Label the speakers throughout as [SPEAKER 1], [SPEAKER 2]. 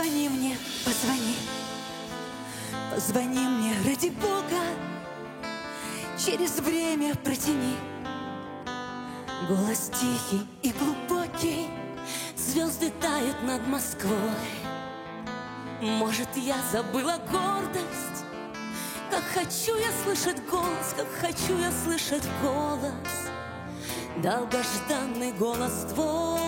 [SPEAKER 1] Позвони мне, позвони. Позвони мне, ради Бога. Через время протяни. Голос тихий и глубокий. Звезды тают над Москвой. Может, я забыла гордость. Как хочу я слышать голос, как хочу я слышать голос. Долгожданный голос твой.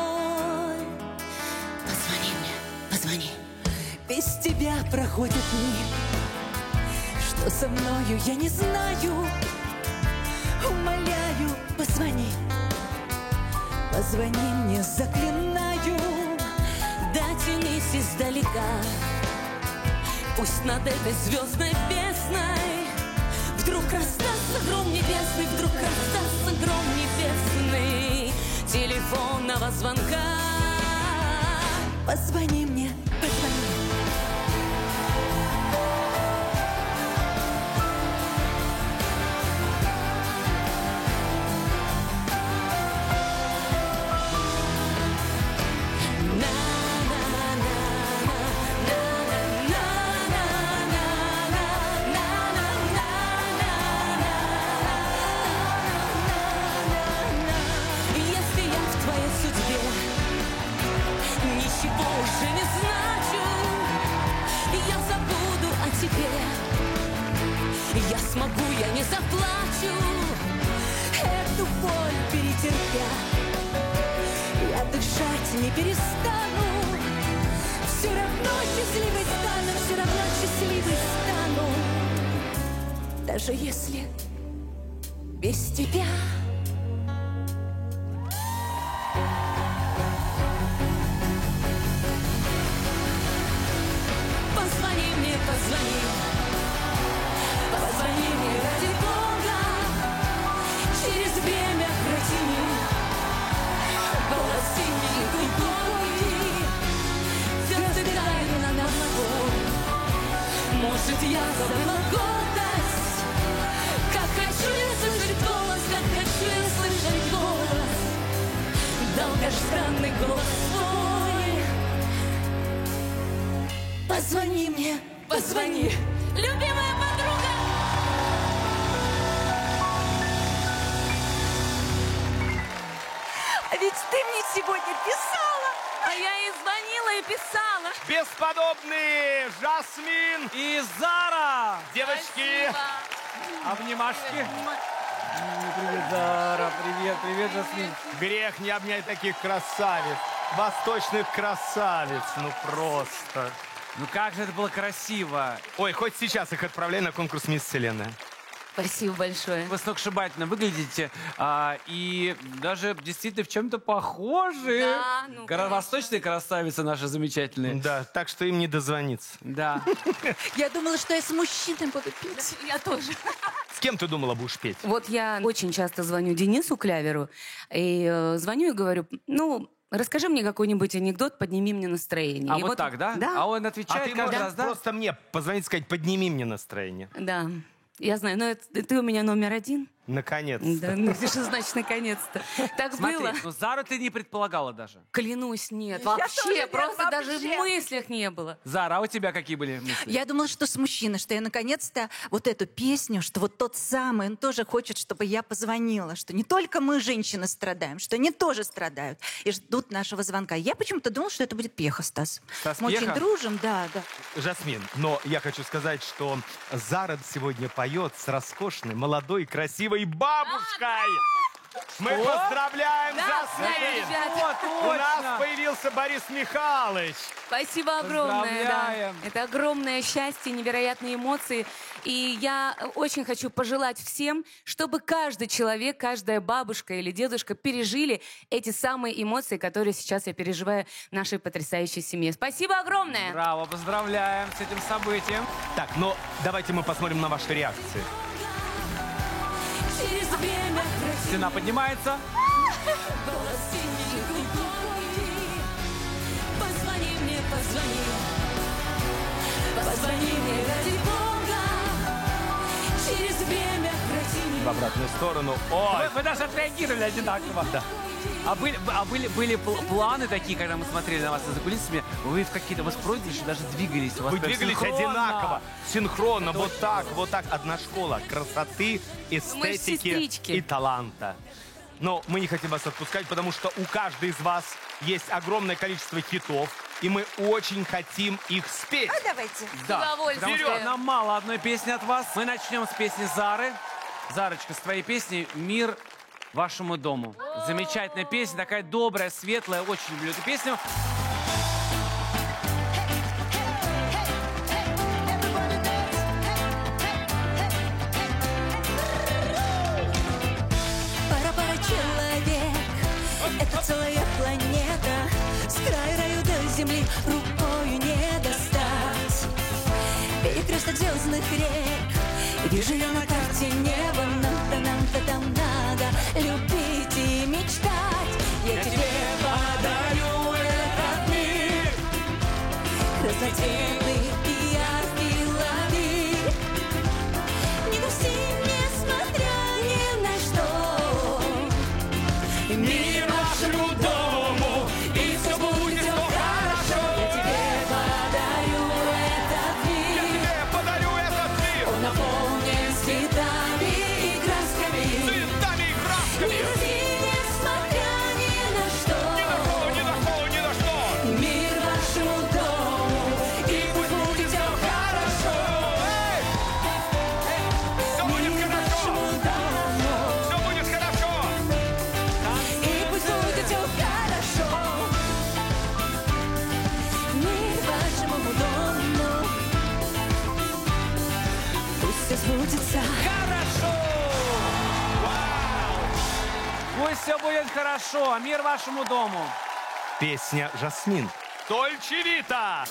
[SPEAKER 1] Позвони мне, позвони. Без тебя проходят дни. Что со мною, я не знаю. Умоляю, позвони. Позвони мне, заклинаю. Дотянись издалека. Пусть над этой звездной бездной вдруг раздастся гром небесный, вдруг раздастся гром небесный телефонного звонка. Позвони мне, позвони. Уже не значу, я забуду о тебе. Я смогу, я не заплачу, эту боль перетерпя. Я дышать не перестану, все равно счастливой стану, все равно счастливой стану, даже если без тебя. Позвони, позвони мне, ради Бога. Через время протяни. Голос синий и глубокий. Звезды тают над Москвой. Может, я забыла гордость. Как хочу я слышать голос, как хочу я слышать голос. Долгожданный голос свой. Позвони мне. Позвони, любимая подруга. А ведь ты мне сегодня писала. А я и звонила, и писала.
[SPEAKER 2] Бесподобные Жасмин
[SPEAKER 3] и Зара.
[SPEAKER 2] Девочки.
[SPEAKER 3] Спасибо. Обнимашки. Привет, Зара. Привет, привет, Жасмин.
[SPEAKER 2] Грех не обнять таких красавиц. Восточных красавиц. Ну просто.
[SPEAKER 3] Ну как же это было красиво.
[SPEAKER 2] Ой, хоть сейчас их отправляй на конкурс «Мисс Вселенная».
[SPEAKER 1] Спасибо большое.
[SPEAKER 3] Вы сногсшибательно выглядите. И даже действительно в чем-то похожи.
[SPEAKER 1] Да, ну,
[SPEAKER 3] восточные красавицы наши замечательные.
[SPEAKER 2] Да, так что им не дозвониться.
[SPEAKER 3] Да.
[SPEAKER 1] Я думала, что я с мужчиной буду петь. Я тоже.
[SPEAKER 2] С кем ты думала, будешь петь?
[SPEAKER 4] Вот я очень часто звоню Денису Кляверу. И звоню и говорю, расскажи мне какой-нибудь анекдот, подними мне настроение.
[SPEAKER 3] А
[SPEAKER 4] и
[SPEAKER 3] вот так, да?
[SPEAKER 4] Да.
[SPEAKER 3] А он отвечает
[SPEAKER 2] А ты
[SPEAKER 3] каждый
[SPEAKER 2] можешь
[SPEAKER 3] раз, да?
[SPEAKER 2] просто мне позвонить и сказать, подними мне настроение.
[SPEAKER 4] Да. Я знаю, но ты у меня номер один.
[SPEAKER 2] Наконец-то.
[SPEAKER 4] Да, ну что значит наконец-то? Так
[SPEAKER 3] Смотри,
[SPEAKER 4] было.
[SPEAKER 3] ну Зару ты не предполагала даже.
[SPEAKER 4] Клянусь, нет.
[SPEAKER 1] тоже
[SPEAKER 4] Вообще,
[SPEAKER 1] нет,
[SPEAKER 4] просто
[SPEAKER 1] вообще.
[SPEAKER 4] даже в мыслях не было.
[SPEAKER 3] Зара, а у тебя какие были мысли?
[SPEAKER 1] Я думала, что с мужчиной, что я наконец-то вот эту песню, что вот тот самый, он тоже хочет, чтобы я позвонила, что не только мы, женщины, страдаем, что они тоже страдают и ждут нашего звонка. Я почему-то думала, что это будет Пьеха, Стас.
[SPEAKER 3] Стас
[SPEAKER 1] Мы очень
[SPEAKER 3] Пьеха?
[SPEAKER 1] дружим, да.
[SPEAKER 2] Жасмин, но я хочу сказать, что Зара сегодня поет с роскошной, молодой, красивой бабушкой. Мы поздравляем Жасмин!
[SPEAKER 4] ребят.
[SPEAKER 2] У нас появился Борис Михайлович.
[SPEAKER 4] Спасибо огромное. Да.
[SPEAKER 3] Поздравляем.
[SPEAKER 4] Это огромное счастье, невероятные эмоции. И я очень хочу пожелать всем, чтобы каждый человек, каждая бабушка или дедушка пережили эти самые эмоции, которые сейчас я переживаю в нашей потрясающей семье. Спасибо огромное.
[SPEAKER 3] Браво, поздравляем с этим событием.
[SPEAKER 2] Так, но давайте мы посмотрим на ваши реакции.
[SPEAKER 1] Через время
[SPEAKER 3] Стена поднимается.
[SPEAKER 1] голос синий и глубокий. Позвони мне, позвони. Позвони мне ради Бога. Через время протяни.
[SPEAKER 2] в обратную сторону. Ой,
[SPEAKER 3] Вы даже отреагировали одинаково.
[SPEAKER 2] Да.
[SPEAKER 3] А были планы такие, когда мы смотрели на вас за кулисами, вы в какие-то, вы проигрыши даже двигались. У вас
[SPEAKER 2] вы
[SPEAKER 3] прям
[SPEAKER 2] двигались
[SPEAKER 3] синхронно.
[SPEAKER 2] одинаково, синхронно, вот так, вот так. Одна школа красоты, эстетики
[SPEAKER 4] сестрички.
[SPEAKER 2] и таланта. Но мы не хотим вас отпускать, потому что у каждой из вас есть огромное количество хитов, и мы очень хотим их спеть.
[SPEAKER 5] Ну, давайте.
[SPEAKER 3] Да,
[SPEAKER 4] удовольствием.
[SPEAKER 3] потому что нам мало одной песни от вас. Мы начнем с песни Зары. Зарочка, с твоей песни «Мир вашему дому». Замечательная песня, такая добрая, светлая. Очень люблю эту песню.
[SPEAKER 1] Пара-пара человек, это целая планета. С края раю до земли рукою не достать. Перекресток звездных рек, вижу я на карте неба. Нам-то там надо любить и мечтать. Я тебе подарю этот мир, красотенный и яркий, лови. Не грусти, несмотря ни на что. Мир нашему дому, и все будет хорошо. Я тебе подарю этот мир.
[SPEAKER 2] Я тебе подарю этот мир.
[SPEAKER 1] Он наполнен цветами и красками.
[SPEAKER 2] Цветами и
[SPEAKER 1] Не
[SPEAKER 2] красками.
[SPEAKER 1] грусти, несмотря ни на что.
[SPEAKER 2] Ни на что, ни на что.
[SPEAKER 1] Мир вашему дому, и пусть будет все хорошо.
[SPEAKER 2] Все будет хорошо. Все будет хорошо.
[SPEAKER 1] И пусть будет все хорошо. Мир вашему дому, пусть все сбудется.
[SPEAKER 3] Хорошо! Пусть все будет хорошо. Мир вашему дому.
[SPEAKER 2] Песня «Жасмин». Дольче Вита.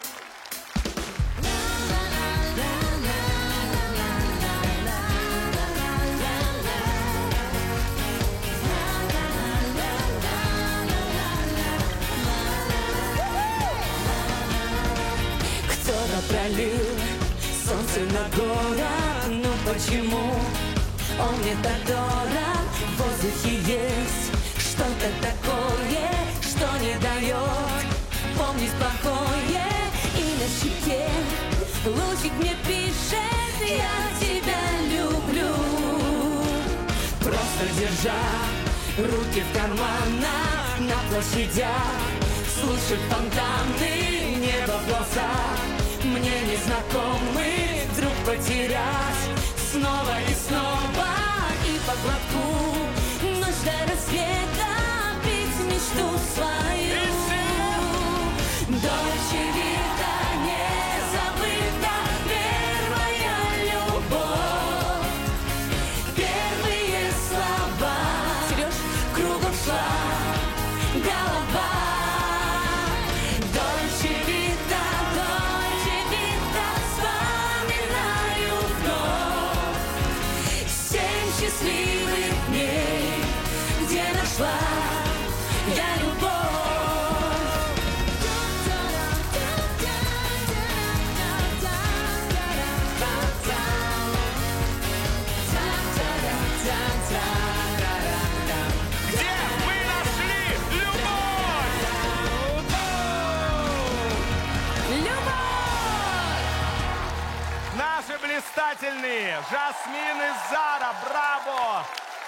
[SPEAKER 1] Кто-то пролил солнце на город, но почему он мне так дорог? В воздухе есть что-то такое, что не дает помнить покоя. И на щеке лучик мне пишет: я тебя люблю. Просто держа руки в карманах, на площадях слушать фонтаны, небо в глазах. Мне незнакомый вдруг потерять снова и снова. И по глотку ночь до рассвета пить мечту свою. Дольче Вита, не забыта первая любовь, первые слова. Сереж, кругом шла голова. Дольче Вита, вспоминаю вновь 7 счастливых дней, где нашла я любовь.
[SPEAKER 2] Где мы нашли любовь? Наши блистательные Жасмин и Зара. Браво!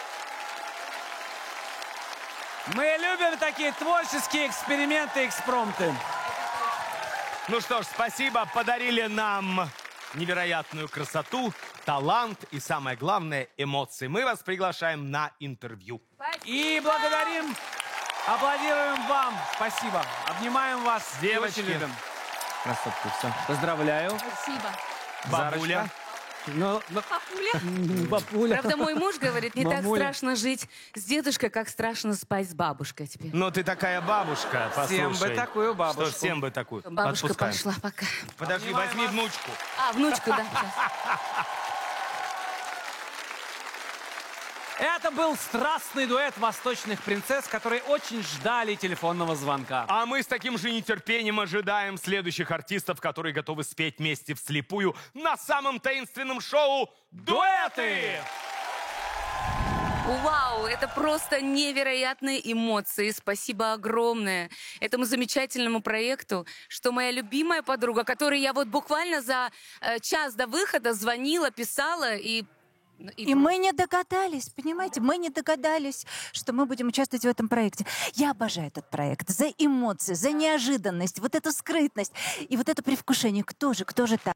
[SPEAKER 3] Мы любим такие творческие эксперименты, экспромты.
[SPEAKER 2] Ну что ж, спасибо. Подарили нам невероятную красоту, талант и, самое главное, эмоции. Мы вас приглашаем на интервью.
[SPEAKER 3] И благодарим, аплодируем вам. Спасибо. Обнимаем вас.
[SPEAKER 2] Девочки.
[SPEAKER 3] Очень любим. Красотки, все. Поздравляю.
[SPEAKER 4] Спасибо.
[SPEAKER 2] Бабуля.
[SPEAKER 3] Зарочка. Ну,
[SPEAKER 4] Папуля.
[SPEAKER 3] бабуля.
[SPEAKER 4] Правда, мой муж говорит, не так
[SPEAKER 3] Мамуля.
[SPEAKER 4] страшно жить с дедушкой, как страшно спать с бабушкой теперь.
[SPEAKER 2] Но ты такая бабушка, послушай.
[SPEAKER 3] Всем бы такую бабушку.
[SPEAKER 2] Что, всем бы такую.
[SPEAKER 4] Бабушка
[SPEAKER 2] Отпускаем.
[SPEAKER 4] пошла пока.
[SPEAKER 2] Подожди,
[SPEAKER 3] Обнимаем
[SPEAKER 2] возьми
[SPEAKER 3] вас.
[SPEAKER 2] внучку.
[SPEAKER 4] А, внучку, да. сейчас.
[SPEAKER 3] Это был страстный дуэт восточных принцесс, которые очень ждали телефонного звонка.
[SPEAKER 2] А мы с таким же нетерпением ожидаем следующих артистов, которые готовы спеть вместе вслепую на самом таинственном шоу «Дуэты».
[SPEAKER 4] Вау, это просто невероятные эмоции. Спасибо огромное этому замечательному проекту, что моя любимая подруга, которой я вот буквально за час до выхода звонила, писала
[SPEAKER 5] И мы не догадались, понимаете? Мы не догадались, что мы будем участвовать в этом проекте. Я обожаю этот проект за эмоции, за неожиданность, вот эту скрытность и вот это предвкушение. Кто же так?